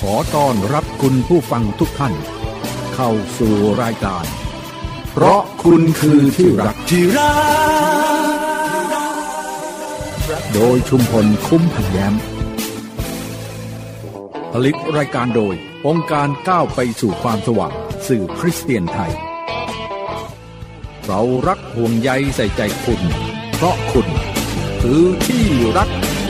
ขอต้อนรับคุณผู้ฟังทุกท่านเข้าสู่รายการเพราะคุณคือที่รักโดยชุมพลคุ้มพันแย้มผลิตรายการโดยองค์การก้าวไปสู่ความสว่างสื่อคริสเตียนไทยเรารักห่วงใยใส่ใจคุณเพราะคุณคือที่รัก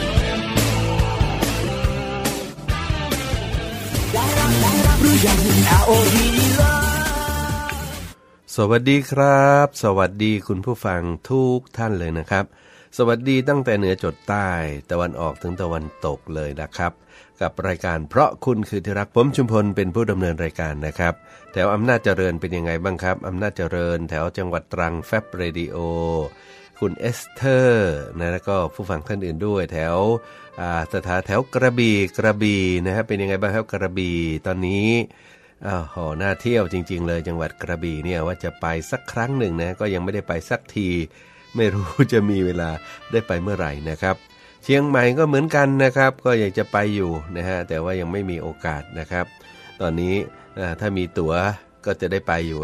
สวัสดีครับสวัสดีคุณผู้ฟังทุกท่านเลยนะครับสวัสดีตั้งแต่เหนือจดใต้ตะวันออกถึงตะวันตกเลยนะครับกับรายการเพราะคุณคือที่รักผมชุมพลเป็นผู้ดำเนินรายการนะครับแถวอำนาจเจริญเป็นยังไงบ้างครับอำนาจเจริญแถวจังหวัดตรังแฟบเรดิโอคุณเอสเธอร์นะแล้วก็ผู้ฟังท่านอื่นด้วยแถวแถวกระบี่นะครับเป็นยังไงบ้างครับกระบี่ตอนนี้น่าเที่ยวจริงๆเลยจังหวัดกระบี่เนี่ยว่าจะไปสักครั้งหนึ่งนะก็ยังไม่ได้ไปสักทีไม่รู้จะมีเวลาได้ไปเมื่อไหร่นะครับเชียงใหม่ก็เหมือนกันนะครับก็อยากจะไปอยู่นะฮะแต่ว่ายังไม่มีโอกาสนะครับตอนนี้ถ้ามีตั๋วก็จะได้ไปอยู่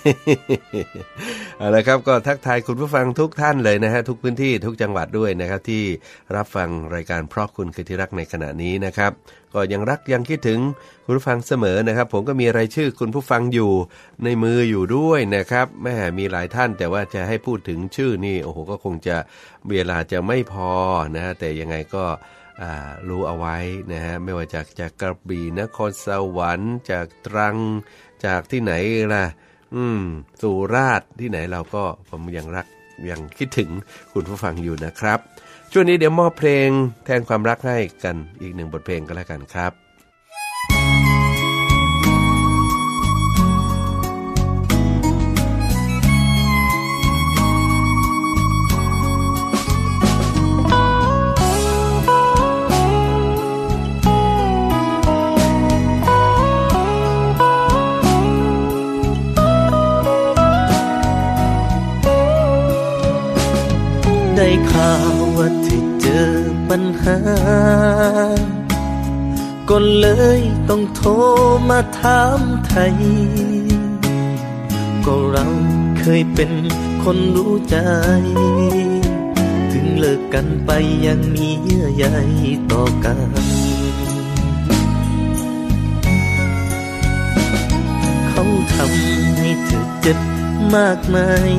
เอาละครับก็ทักทายคุณผู้ฟังทุกท่านเลยนะฮะทุกพื้นที่ทุกจังหวัดด้วยนะครับที่รับฟังรายการเพราะคุณคือที่รักในขณะนี้นะครับก็ยังรักยังคิดถึงคุณผู้ฟังเสมอนะครับผมก็มีรายชื่อคุณผู้ฟังอยู่ในมืออยู่ด้วยนะครับแม่มีหลายท่านแต่ว่าจะให้พูดถึงชื่อนี่โอ้โหก็คงจะเวลาจะไม่พอนะฮะแต่ยังไงก็รู้เอาไว้นะฮะไม่ว่าจากกระบี่นครสวรรค์จากตรังจากที่ไหนล่ะสุราษฎร์ที่ไหนเราก็ผมยังรักยังคิดถึงคุณผู้ฟังอยู่นะครับช่วงนี้เดี๋ยวมอบเพลงแทนความรักให้กันอีกหนึ่งบทเพลงก็แล้วกันครับได้ข่าวว่าที่เจอปัญหาก็เลยต้องโทรมาถามไทยก็เราเคยเป็นคนรู้ใจถึงเลิกกันไปยังมีเยื่อใยต่อกันเขาทำให้เธอเจ็บมากมาย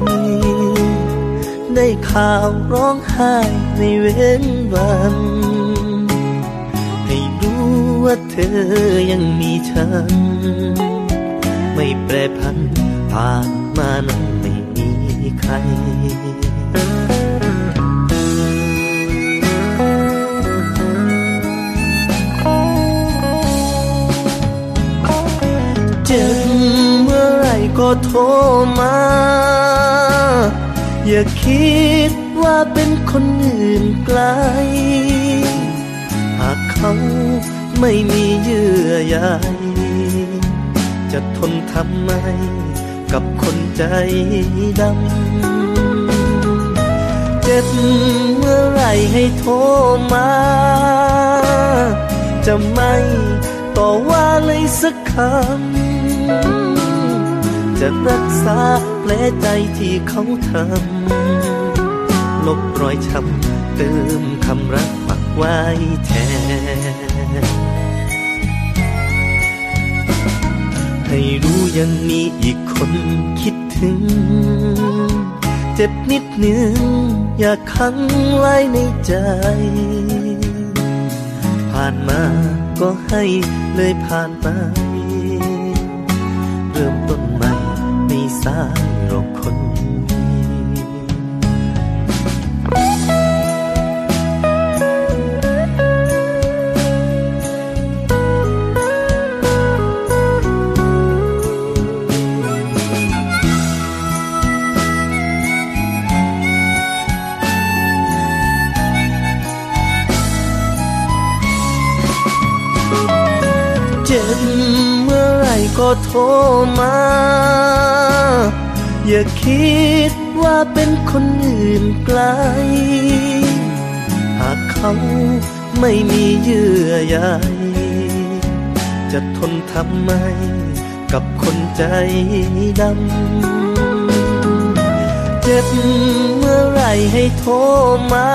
ได้ข่าวร้องไห้ในเว้นวันให้รู้ว่าเธอยังมีฉันไม่แปรผันผ่านมานั้นไม่มีใครเจ็บเมื่อไรก็โทรมาอย่าคิดว่าเป็นคนอื่นไกลหากเขาไม่มีเยื่อใยจะทนทำไมกับคนใจดำเจ็บเมื่อไรให้โทรมาจะไม่ต่อว่าเลยสักคำจะรักษาแผลใจที่เขาทำลบรอยช้ำเติมคำรักปักไว้แทนให้รู้ยังมีอีกคนคิดถึงเจ็บนิดนึงอย่าขังไว้ในใจผ่านมาก็ให้เลยผ่านไปเริ่มต้นใหม่ไม่สายหรอกคนเจ็บเมื่อไรก็โทรมาอย่าคิดว่าเป็นคนอื่นไกลหากเขาไม่มีเยื่อใยจะทนทำไมกับคนใจดำเจ็บเมื่อไรให้โทรมา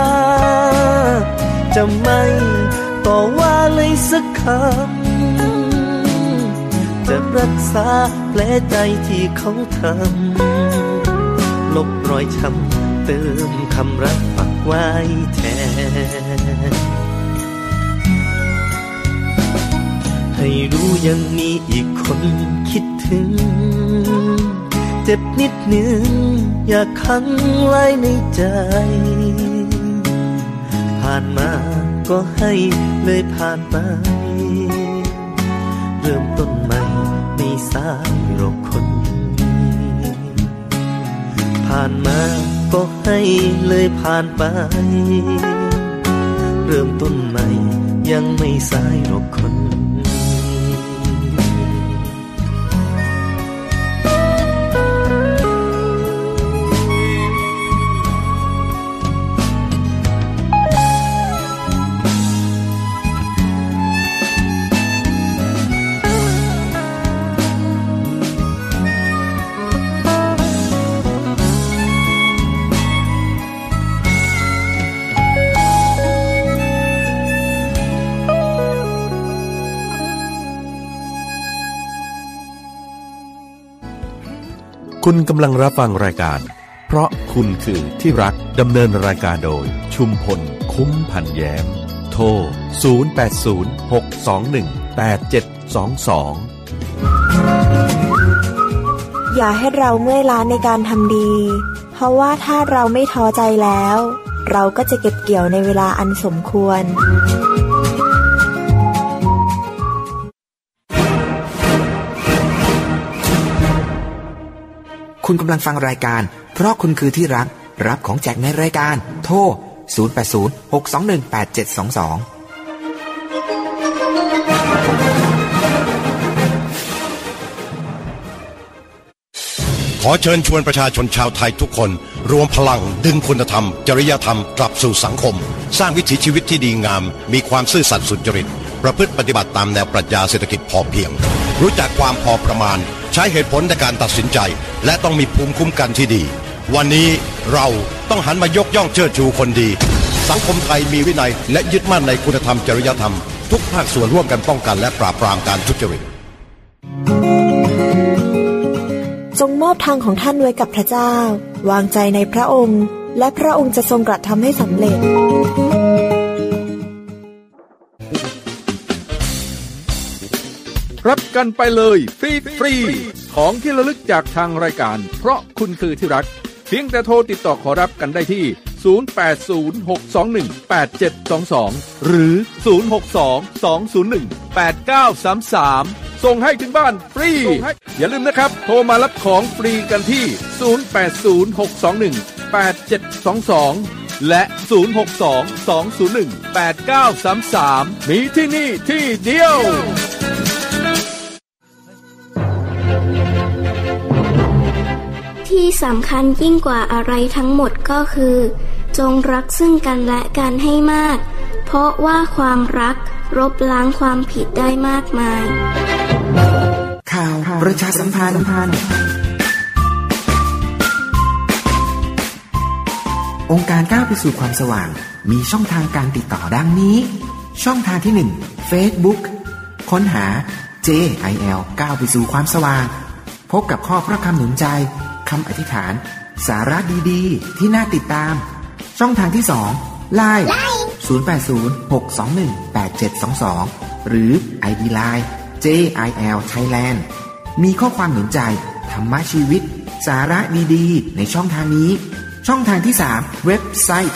จะไม่ต่อว่าเลยสักคำจะรักษาแผลใจที่เขาทำลบรอยช้ำเติมคำรักปักไว้แทนให้รู้ยังมีอีกคนคิดถึงเจ็บนิดนึงอยากขังไว้ในใจผ่านมาก็ให้เลยผ่านไปเริ่มต้นใหม่ในสายโรคคนผ่านมาก็ให้เลยผ่านไปเริ่มต้นใหม่ยังไม่สายโรคคนคุณกำลังรับฟังรายการเพราะคุณคือที่รักดำเนินรายการโดยชุมพลคุ้มพันแย้มโทร0806218722 อย่าให้เราเมื่อยล้าในการทำดีเพราะว่าถ้าเราไม่ท้อใจแล้วเราก็จะเก็บเกี่ยวในเวลาอันสมควรคุณกำลังฟังรายการเพราะคุณคือที่รักรับของแจกในรายการโทร0806218722 ขอเชิญชวนประชาชนชาวไทยทุกคนรวมพลังดึงคุณธรรมจริยธรรมกลับสู่สังคมสร้างวิถีชีวิตที่ดีงามมีความซื่อสัตย์สุจริตประพฤติปฏิบัติตามแนวปรัชญาเศรษฐกิจพอเพียงรู้จักความพอประมาณใช้เหตุผลในการตัดสินใจและต้องมีภูมิคุ้มกันที่ดีวันนี้เราต้องหันมายกย่องเชิดชูคนดีสังคมไทยมีวินัยและยึดมั่นในคุณธรรมจริยธรรมทุกภาคส่วนร่วมกันป้องกันและปราบปรามการทุจริตจงมอบทางของท่านไว้กับพระเจ้าวางใจในพระองค์และพระองค์จะทรงกระทำให้สำเร็จรับกันไปเลยฟรีของที่ระลึกจากทางรายการเพราะคุณคือที่รักเพียงแต่โทรติดต่อขอรับกันได้ที่0806218722หรือ0622018933ส่งให้ถึงบ้านฟรีอย่าลืมนะครับโทรมารับของฟรีกันที่0806218722และ0622018933มีที่นี่ที่เดียวที่สำคัญยิ่งกว่าอะไรทั้งหมดก็คือจงรักซึ่งกันและกันให้มากเพราะว่าความรักลบล้างความผิดได้มากมายข่าวประชาสัมพันธ์องค์การก้าวไปสู่ความสว่างมีช่องทางการติดต่อดังนี้ช่องทางที่1 Facebook ค้นหา JIL ก้าวไปสู่ความสว่างพบกับข้อพระคำหนุนใจคำอธิษฐานสาระดีๆที่น่าติดตามช่องทางที่2 LINE 0806218722หรือ ID LINE JIL Thailand มีข้อความหนุนใจธรรมะชีวิตสาระดีๆในช่องทางนี้ช่องทางที่3เว็บไซต์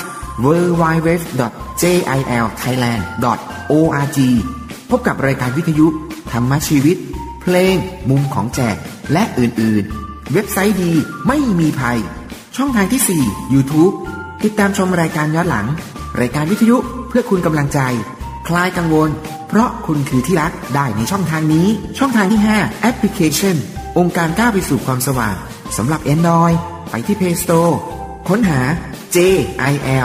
www.jilthailand.org พบกับรายการวิทยุธรรมะชีวิตเพลงมุมของแจกและอื่นๆเว็บไซต์ดีไม่มีภัยช่องทางที่4 YouTube ติดตามชมรายการย้อนหลังรายการวิทยุเพื่อคุณกำลังใจคลายกังวลเพราะคุณคือที่รักได้ในช่องทางนี้ช่องทางที่5แอปพลิเคชันองค์การก้าวไปสู่ความสว่างสำหรับ Android ไปที่ Play Store ค้นหา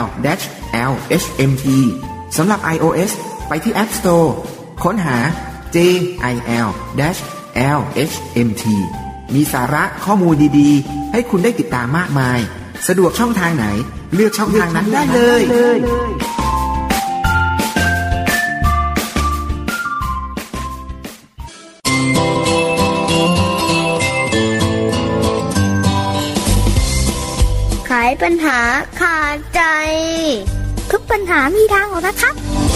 JIL-LHMT สำหรับ iOS ไปที่ App Store ค้นหา JIL-LHMT มีสาระข้อมูลดีๆให้คุณได้ติดตามมากมายสะดวกช่องทางไหนเลือกช่องทางนั้นได้เลยไขปัญหาคาใจทุกปัญหามีทางออกนะครับ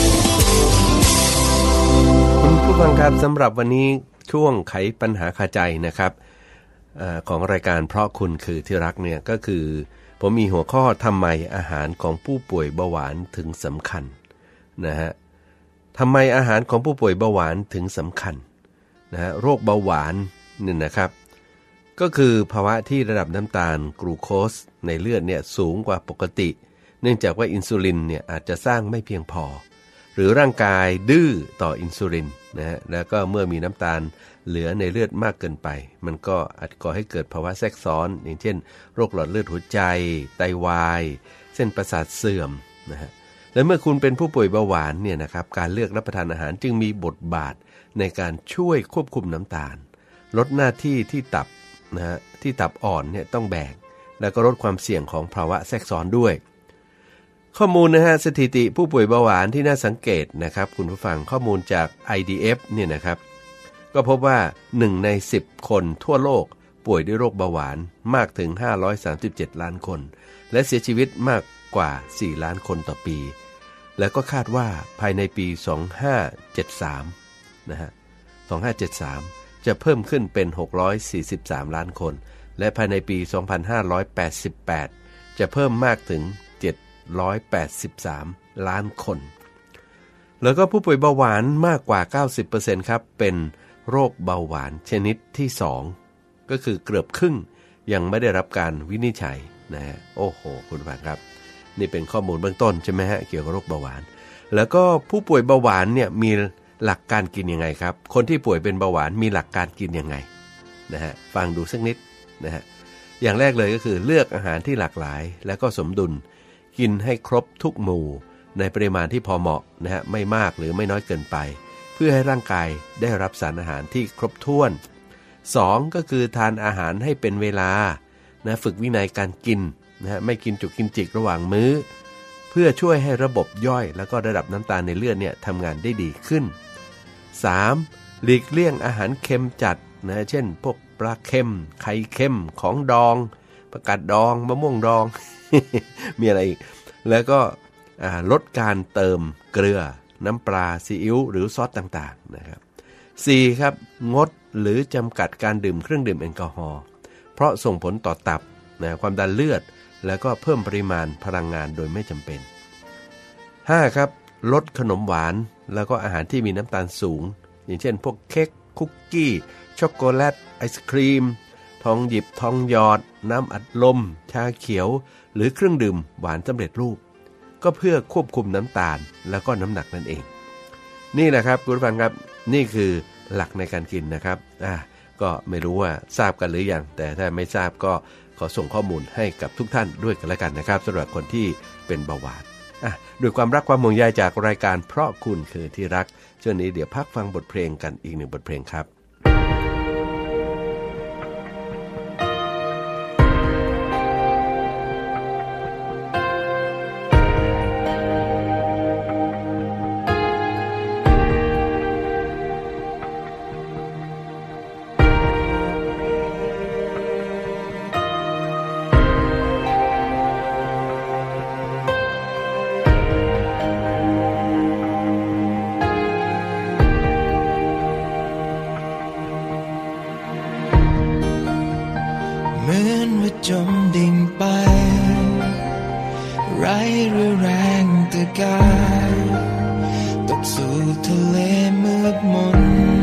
คุณผู้ฟังครับสำหรับวันนี้ช่วงไขปัญหาคาใจนะครับของรายการเพราะคุณคือที่รักเนี่ยก็คือผมมีหัวข้อทำไมอาหารของผู้ป่วยเบาหวานถึงสำคัญนะฮะทำไมอาหารของผู้ป่วยเบาหวานถึงสำคัญนะฮะโรคเบาหวานนี่นะครับก็คือภาวะที่ระดับน้ำตาลกลูโคสในเลือดเนี่ยสูงกว่าปกติเนื่องจากว่าอินซูลินเนี่ยอาจจะสร้างไม่เพียงพอหรือร่างกายดื้อต่ออินซูลินนะฮะแล้วก็เมื่อมีน้ำตาลเหลือในเลือดมากเกินไปมันก็อาจก่อให้เกิดภาวะแทรกซ้อนอย่างเช่นโรคหลอดเลือดหัวใจไตวายเส้นประสาทเสื่อมนะฮะและเมื่อคุณเป็นผู้ป่วยเบาหวานเนี่ยนะครับการเลือกรับประทานอาหารจึงมีบทบาทในการช่วยควบคุมน้ำตาลลดหน้าที่ที่ตับนะฮะที่ตับอ่อนเนี่ยต้องแบกแล้วก็ลดความเสี่ยงของภาวะแทรกซ้อนด้วยข้อมูลนะฮะสถิติผู้ป่วยเบาหวานที่น่าสังเกตนะครับคุณผู้ฟังข้อมูลจาก IDF เนี่ยนะครับก็พบว่า1ใน10คนทั่วโลกป่วยด้วยโรคเบาหวานมากถึง537ล้านคนและเสียชีวิตมากกว่า4ล้านคนต่อปีและก็คาดว่าภายในปี2573นะฮะ2573จะเพิ่มขึ้นเป็น643ล้านคนและภายในปี2588จะเพิ่มมากถึง783ล้านคนแล้วก็ผู้ป่วยเบาหวานมากกว่า 90% ครับเป็นโรคเบาหวานชนิดที่2ก็คือเกือบครึ่งยังไม่ได้รับการวินิจฉัยนะฮะโอ้โหคุณผู้ฟังครับนี่เป็นข้อมูลเบื้องต้นใช่ไหมฮะเกี่ยวกับโรคเบาหวานแล้วก็ผู้ป่วยเบาหวานเนี่ยมีหลักการกินยังไงครับคนที่ป่วยเป็นเบาหวานมีหลักการกินยังไงนะฮะฟังดูสักนิดนะฮะอย่างแรกเลยก็คือเลือกอาหารที่หลากหลายและก็สมดุลกินให้ครบทุกหมู่ในปริมาณที่พอเหมาะนะฮะไม่มากหรือไม่น้อยเกินไปเพื่อให้ร่างกายได้รับสารอาหารที่ครบถ้วน2ก็คือทานอาหารให้เป็นเวลานะฝึกวินัยการกินนะฮะไม่กินจุกกินจิกระหว่างมื้อเพื่อช่วยให้ระบบย่อยแล้วก็ระดับน้ำตาลในเลือดเนี่ยทำงานได้ดีขึ้น3หลีกเลี่ยงอาหารเค็มจัดนะเช่นพวกปลาเค็มไข่เค็มของดองผักกาดดองมะม่วงดอง มีอะไรอีกแล้วก็ลดการเติมเกลือน้ำปลาซีอิ๊วหรือซอสต่างๆนะครับ4ครับงดหรือจำกัดการดื่มเครื่องดื่มแอลกอฮอล์เพราะส่งผลต่อตับนะความดันเลือดแล้วก็เพิ่มปริมาณพลังงานโดยไม่จำเป็น5ครับลดขนมหวานแล้วก็อาหารที่มีน้ำตาลสูงอย่างเช่นพวกเค้กคุกกี้ช็อกโกแลตไอศครีมทองหยิบทองหยอดน้ำอัดลมชาเขียวหรือเครื่องดื่มหวานสำเร็จรูปก็เพื่อควบคุมน้ำตาลแล้วก็น้ำหนักนั่นเองนี่แหละครับคุณผู้ฟังครับนี่คือหลักในการกินนะครับก็ไม่รู้ว่าทราบกันหรือยังแต่ถ้าไม่ทราบก็ขอส่งข้อมูลให้กับทุกท่านด้วยกันแล้วกันนะครับสำหรับคนที่เป็นเบาหวานด้วยความรักความห่วงใยจากรายการเพราะคุณคือที่รักช่วงนี้เดี๋ยวพักฟังบทเพลงกันอีก1บทเพลงครับจมดิ่งไปไร้เรี่ยวแรงแต่กายตกสู่ทะเลมืดมน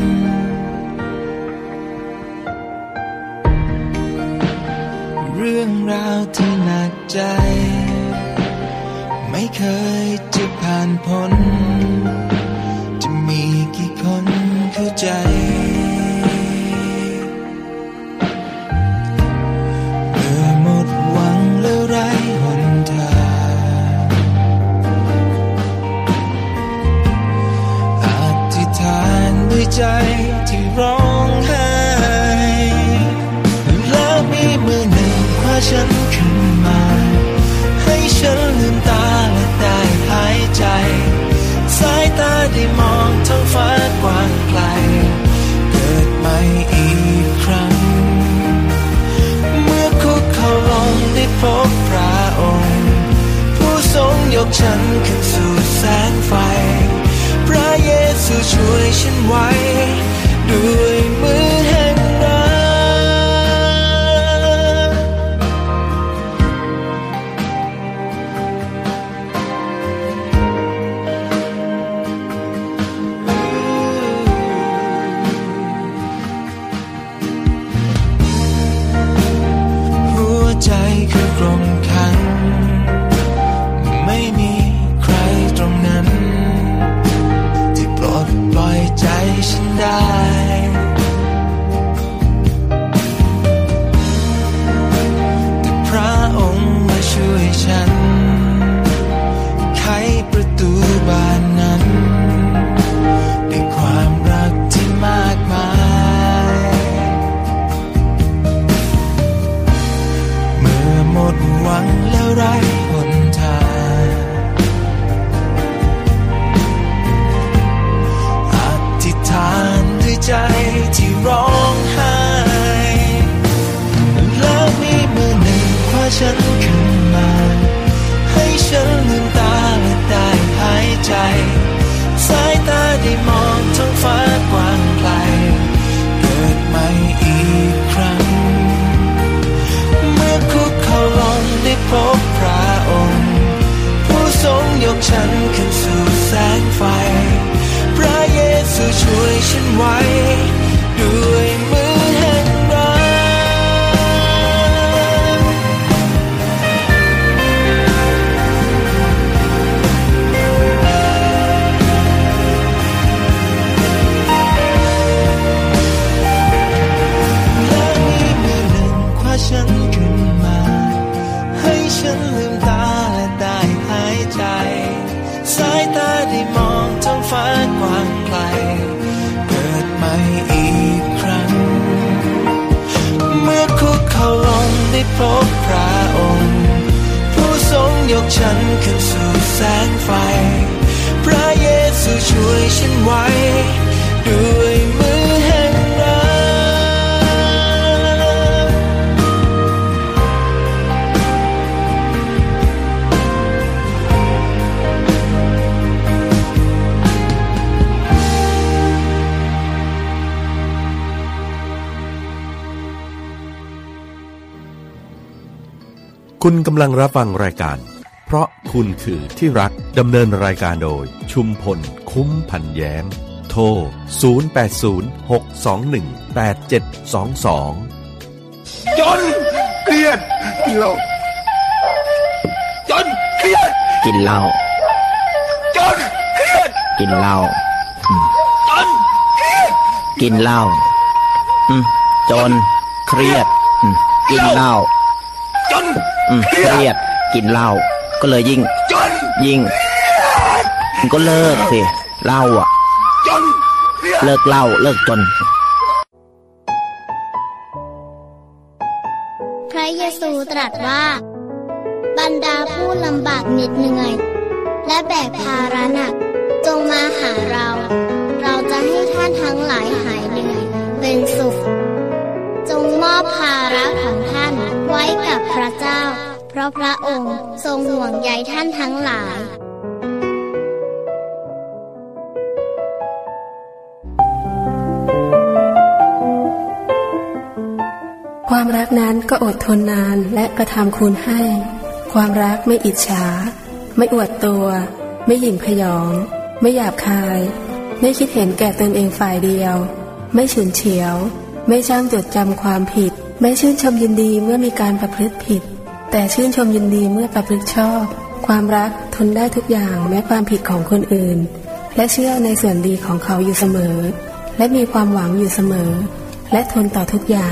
เรื่องราวที่หนักใจไม่เคยจะผ่านพ้นจะมีกี่คนเข้าใจใจยกฉันขึ้นสู่แสงไฟพระเยซูช่วยฉันไว้ด้วยมือแห่งรักหัวใจคือกรงขังไม่มีใครตรงนั้นที่ปลดปล่อยใจฉันได้แต่พระองค์มาช่วยฉันไขประตูบานนั้นด้วยความรักที่มากมายเมื่อหมดหวังแล้วไร้หนทางอธิษฐานด้วยใจที่ร้องไห้แล้วมีมือหนึ่งคว้าฉันขึ้นมาให้ฉันลืมตาและได้หายใจสายตาได้มองท้องฟ้ากว้างไกลเกิดใหม่อีกครั้งเมื่อคุกเข่าลงได้พบพระองค์ผู้ทรงยกฉันขึ้นสู่แสงไฟพระเยซูช่วยฉันไว้ด้วยมือแห่งรักและมีมือหนึ่งคว้าฉันขึ้นมาให้ฉันลืมตาและได้หายใจสายตาได้มองท้องฟ้ากว้างไกลเกิดใหม่อีกครั้งเมื่อคุกเข่าลงได้พบพระองค์ผู้ทรงยกฉันขึ้นสู่แสงไฟพระเยซูช่วยฉันไว้ด้วยมือแห่งรักคุณกำลังรับฟังรายการเพราะคุณคือที่รักดำเนินรายการโดยชุมพลคุ้มพันแย้มโทร0806218722 จนเครียดกินเหล้าจนเครียดกินเหล้าจนเครียดกินเหล้าจนเครียดกินเหล้าจนเครียดกินเหล้าจนเครียดกินเหล้าก็เลยยิ่งก็เลิกสิเหล้าอ่ะเลิกเหล้าเลิกจนพระเยซูตรัสว่าบรรดาผู้ลำบากเหน็ดเหนื่อยและแบกภาระหนักจงมาหาเราจะให้ท่านทั้งหลายหายเหนื่อยเป็นสุขจงมอบภาระของท่านไว้กับพระเจ้าเพราะพระองค์ทรงห่วงใยท่านทั้งหลายความรักนั้นก็อดทนนานและกระทำคุณให้ความรักไม่อิจฉาไม่อวดตัวไม่หยิ่งพยองไม่หยาบคายไม่คิดเห็นแก่ตนเองฝ่ายเดียวไม่ฉุนเฉียวไม่ช่างจดจำความผิดไม่ชื่นชมยินดีเมื่อมีการประพฤติผิดแต่ชื่นชมยินดีเมื่อประพฤติชอบความรักทนได้ทุกอย่างแม้ความผิดของคนอื่นและเชื่อในส่วนดีของเขาอยู่เสมอและมีความหวังอยู่เสมอและทนต่อทุกอย่าง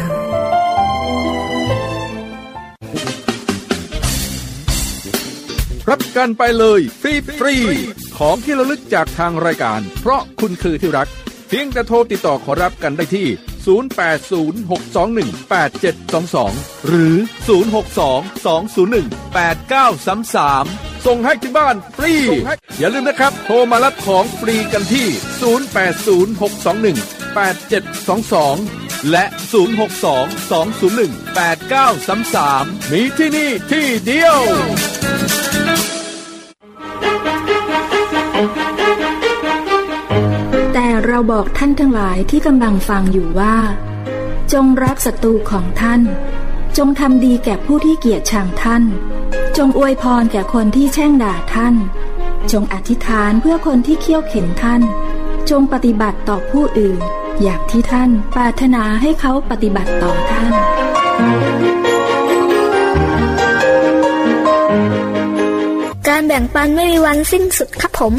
รับกันไปเลยฟรีๆของที่ระลึกจากทางรายการเพราะคุณคือที่รักเพียงแต่โทรติดต่อขอรับกันได้ที่0806218722หรือ0622018933ส่งให้ที่บ้านฟรีอย่าลืมนะครับโทรมารับของฟรีกันที่0806218722และ0622018933มีที่นี่ที่เดียวบอกท่านทั้งหลายที่กำลังฟังอยู่ว่าจงรักศัตรูของท่านจงทำดีแก่ผู้ที่เกลียดชังท่านจงอวยพรแก่คนที่แช่งด่าท่านจงอธิษฐานเพื่อคนที่เคี่ยวเข็นท่านจงปฏิบัติต่อผู้อื่นอย่างที่ท่านปรารถนาให้เขาปฏิบัติต่อท่านการแบ่งปันไม่มีวันสิ้นสุดครับผม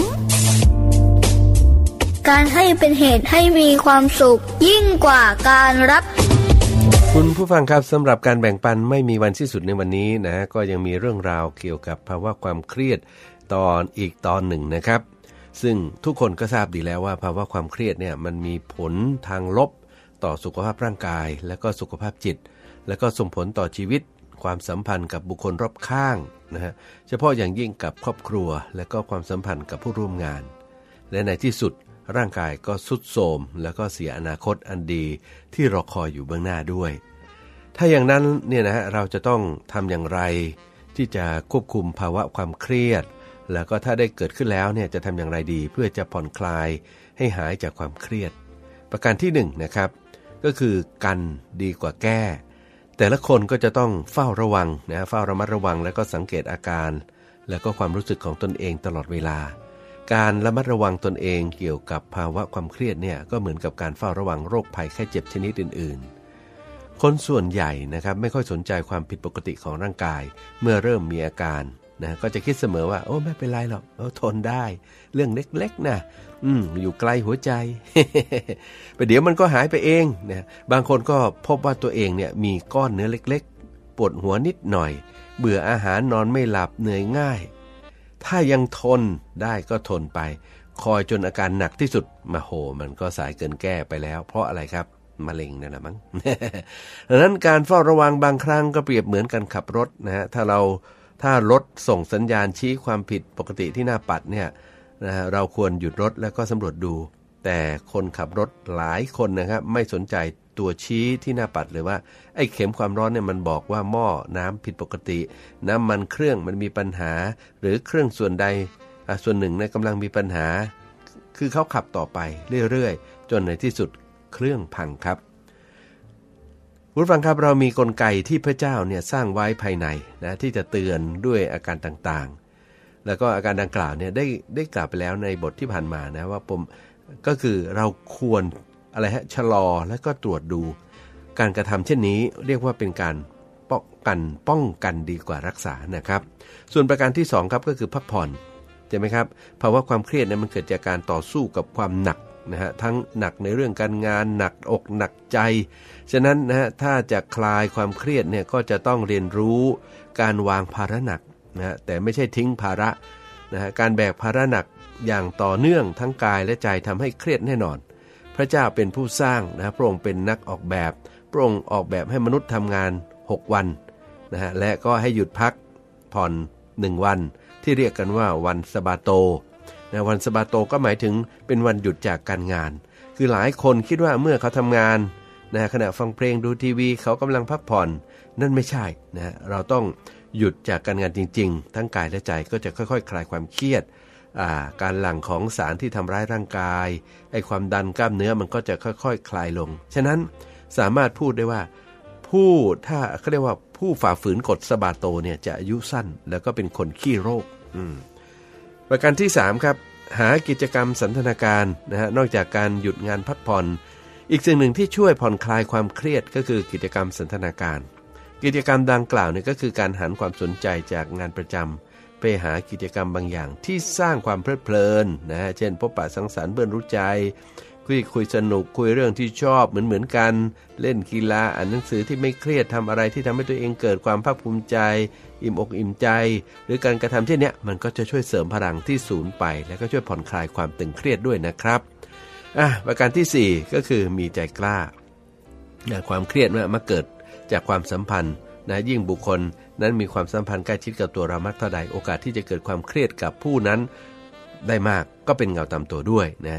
การให้เป็นเหตุให้มีความสุขยิ่งกว่าการรับคุณผู้ฟังครับสำหรับการแบ่งปันไม่มีวันสิ้นสุดในวันนี้นะก็ยังมีเรื่องราวเกี่ยวกับภาวะความเครียดตอนหนึ่งนะครับซึ่งทุกคนก็ทราบดีแล้วว่าภาวะความเครียดเนี่ยมันมีผลทางลบต่อสุขภาพร่างกายและก็สุขภาพจิตและก็ส่งผลต่อชีวิตความสัมพันธ์กับบุคคลรอบข้างนะฮะเฉพาะอย่างยิ่งกับครอบครัวและก็ความสัมพันธ์กับผู้ร่วมงานและในที่สุดร่างกายก็ทรุดโทรมแล้วก็เสียอนาคตอันดีที่รอคอยอยู่เบื้องหน้าด้วยถ้าอย่างนั้นเนี่ยนะฮะเราจะต้องทำอย่างไรที่จะควบคุมภาวะความเครียดแล้วก็ถ้าได้เกิดขึ้นแล้วเนี่ยจะทำอย่างไรดีเพื่อจะผ่อนคลายให้หายจากความเครียดประการที่1นะครับก็คือกันดีกว่าแก้แต่ละคนก็จะต้องเฝ้าระวังนะเฝ้าระมัดระวังแล้วก็สังเกตอาการแล้วก็ความรู้สึกของตนเองตลอดเวลาการระมัดระวังตนเองเกี่ยวกับภาวะความเครียดเนี่ยก็เหมือนกับการเฝ้าระวังโรคภัยไข้เจ็บชนิดอื่นๆคนส่วนใหญ่นะครับไม่ค่อยสนใจความผิดปกติของร่างกายเมื่อเริ่มมีอาการนะก็จะคิดเสมอว่าโอ้ไม่เป็นไรหรอกทนได้เรื่องเล็กๆนะอยู่ไกลหัวใจ ประเดี๋ยวมันก็หายไปเองนะบางคนก็พบว่าตัวเองเนี่ยมีก้อนเนื้อเล็กๆปวดหัวนิดหน่อยเบื่ออาหารนอนไม่หลับเหนื่อยง่ายถ้ายังทนได้ก็ทนไปคอยจนอาการหนักที่สุดมาโหมันก็สายเกินแก้ไปแล้วเพราะอะไรครับมะเร็งนั่นแหละมั้ง ดังนั้นการเฝ้าระวังบางครั้งก็เปรียบเหมือนกันขับรถนะฮะถ้ารถส่งสัญญาณชี้ความผิดปกติที่หน้าปัดเนี่ยนะเราควรหยุดรถแล้วก็สำรวจดูแต่คนขับรถหลายคนนะครับไม่สนใจตัวชี้ที่หน้าปัดเลยว่าไอ้เข็มความร้อนเนี่ยมันบอกว่าหม้อน้ำผิดปกติน้ำมันเครื่องมันมีปัญหาหรือเครื่องส่วนใดส่วนหนึ่งเนี่ยกำลังมีปัญหาคือเขาขับต่อไปเรื่อยๆจนในที่สุดเครื่องพังครับผู้ฟังครับเรามีกลไกที่พระเจ้าเนี่ยสร้างไว้ภายในนะที่จะเตือนด้วยอาการต่างๆแล้วก็อาการดังกล่าวเนี่ยได้กล่าวไปแล้วในบทที่ผ่านมานะว่าก็คือเราควรอะไรฮะชะลอแล้วก็ตรวจดูการกระทำเช่นนี้เรียกว่าเป็นการป้องกันดีกว่ารักษานะครับส่วนประการที่2ครับก็คือพักผ่อนใช่ไหมครับภาวะความเครียดเนี่ยมันเกิดจากการต่อสู้กับความหนักนะฮะทั้งหนักในเรื่องการงานหนักอกหนักใจฉะนั้นนะฮะถ้าจะคลายความเครียดเนี่ยก็จะต้องเรียนรู้การวางภาระหนักนะฮะแต่ไม่ใช่ทิ้งภาระนะฮะการแบกภาระหนักอย่างต่อเนื่องทั้งกายและใจทำให้เครียดแน่นอนพระเจ้าเป็นผู้สร้างนะพระองค์เป็นนักออกแบบพระองค์ออกแบบให้มนุษย์ทำงาน6วันนะฮะและก็ให้หยุดพักผ่อน1วันที่เรียกกันว่าวันสะบาโตนะวันสะบาโตก็หมายถึงเป็นวันหยุดจากการงานคือหลายคนคิดว่าเมื่อเขาทำงานนะขณะฟังเพลงดูทีวีเขากำลังพักผ่อนนั่นไม่ใช่นะเราต้องหยุดจากการงานจริงๆทั้งกายและใจก็จะค่อยๆคลายความเครียดการหลั่งของสารที่ทำร้ายร่างกายไอ้ความดันกล้ามเนื้อมันก็จะค่อยๆคลายลงฉะนั้นสามารถพูดได้ว่าถ้าเขาเรียกว่าผู้ฝ่าฝืนกฎสะบาโตเนี่ยจะอายุสั้นแล้วก็เป็นคนขี้โรคประการที่3ครับหากิจกรรมสันทนาการนะฮะนอกจากการหยุดงานพักผ่อนอีกสิ่งหนึ่งที่ช่วยผ่อนคลายความเครียดก็คือกิจกรรมสันทนาการกิจกรรมดังกล่าวเนี่ยก็คือการหันความสนใจจากงานประจำไปหากิจกรรมบางอย่างที่สร้างความเพลิดเพลินนะฮะเช่นพบปะสังสรรค์เพื่อนรู้ใจคุยสนุกคุยเรื่องที่ชอบเหมือนกันเล่นกีฬาอ่านหนังสือที่ไม่เครียดทำอะไรที่ทำให้ตัวเองเกิดความภาคภูมิใจอิ่มอกอิ่มใจหรือการกระทำเช่นนี้มันก็จะช่วยเสริมพลังที่สูญไปแล้วก็ช่วยผ่อนคลายความตึงเครียดด้วยนะครับประการที่4ก็คือมีใจกล้าความเครียดมาเกิดจากความสัมพันธ์นะยิ่งบุคคลนั้นมีความสัมพันธ์ใกล้ชิดกับตัวเรามากเท่าใดโอกาสที่จะเกิดความเครียดกับผู้นั้นได้มากก็เป็นเงาตามตัวด้วยนะ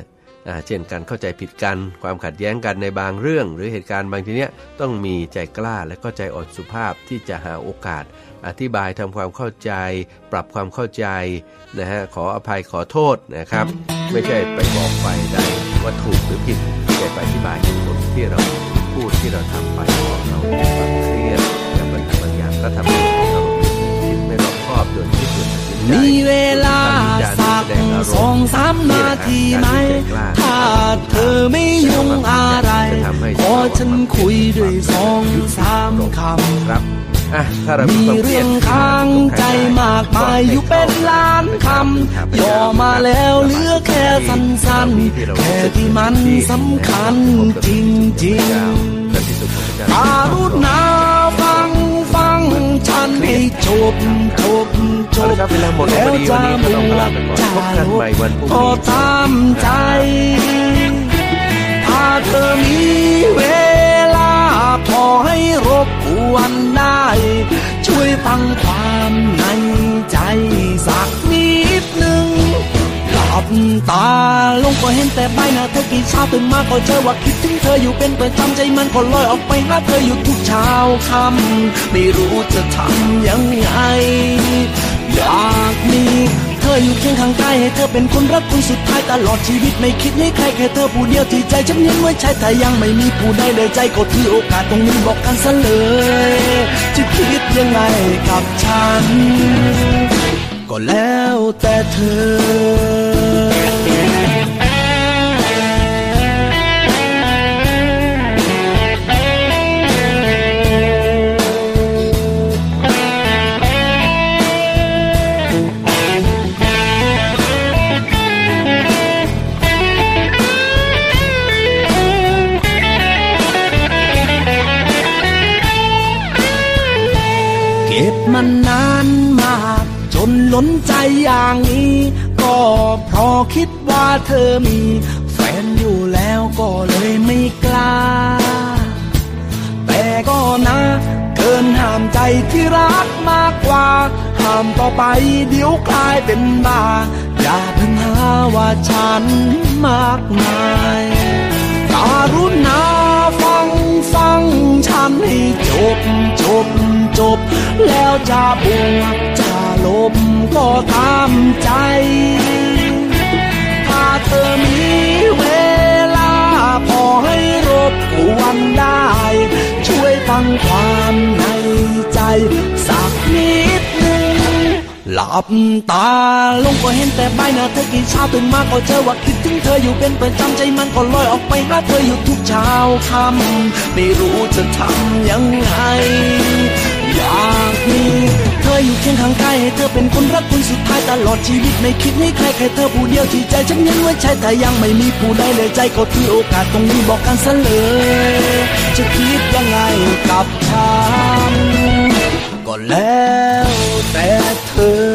เช่นการเข้าใจผิดกันความขัดแย้งกันในบางเรื่องหรือเหตุการณ์บางทีเนี้ยต้องมีใจกล้าและก็ใจอ่อนสุภาพที่จะหาโอกาสอธิบายทำความเข้าใจปรับความเข้าใจนะฮะขออภัยขอโทษนะครับไม่ใช่ไปบอกไปได้ว่าถูกหรือผิดแต่ไปอธิบายเหตุผลที่เราพูดที่เราทำไปเพราะเราความเครียดกับบางอย่างก็ทำให้เราคิดไม่รอบคอบโดยที่สุดมีเวลาสัก2-3 นาทีไหมถ้าเธอไม่ยุ่งอะไรขอฉันคุยด้วย2-3 คำมีเรื่องค้างใจมากมายอยู่เป็นล้านคำย่อมาแล้วเหลือแค่สั้นๆแต่ที่มันสำคัญจริงๆกรุณาฟังฉันให้จบแล้วจะมุ่งหลักจะลบก็ตามใจถ้าเธอมีเวลาพอให้รบกวนได้ช่วยฟังความในใจสักนิดหนึ่งหลับตาลงก็เห็นแต่ใบหน้าเธอกี่เช้าตื่นมาก็เจอว่าคิดถึงเธออยู่เป็นประจำใจมันก็ลอยออกไปหาเธออยู่ทุกเช้าค่ำไม่รู้จะทำยังไงอยากมีเธออยู่เคียงข้างกายให้เธอเป็นคนรักคนสุดท้ายตลอดชีวิตไม่คิดให้ใครแค่เธอผู้เดียวที่ใจฉันยังไว้ใช้แต่ยังไม่มีผู้ใดเลยใจก็ถือโอกาสตรงนี้บอกกันซะเลยจะคิดยังไงกับฉันก็แล้วแต่เธอเก็บมันนานมากจนล้นใจอย่างนี้ก็เพราะคิดว่าเธอมีแฟนอยู่แล้วก็เลยไม่กล้าแต่ก็นะเกินห้ามใจที่รักมากกว่าห้ามต่อไปเดี๋ยวกลายเป็นบ้าอย่าเพิ่งหาว่าฉันมากมายกรุณาฟังฉันให้จบแล้วจะบวกจะลบก็ตามใจถ้าเธอมีเวลาพอให้รบกวนได้ช่วยฟังความในใจสักนิดนึงหลับตาลงก็เห็นแต่ใบหน้าเธอกี่เช้าตื่นมาก็เจอว่าคิดถึงเธออยู่เป็นประจำใจมันก็ลอยออกไปหาเธออยู่ทุกเช้าค่ำไม่รู้จะทำยังไงอยากมีเธออยู่เคียงข้างกายให้เธอเป็นคนรักคนสุดท้ายตลอดชีวิตไม่คิดให้ใครแค่เธอผู้เดียวที่ใจฉันยังไว้ใช้แต่ยังไม่มีผู้ใดเลยใจก็ถือโอกาสตรงนี้บอกกันซะเลยจะคิดยังไงกับฉันก็แล้วแต่เธอ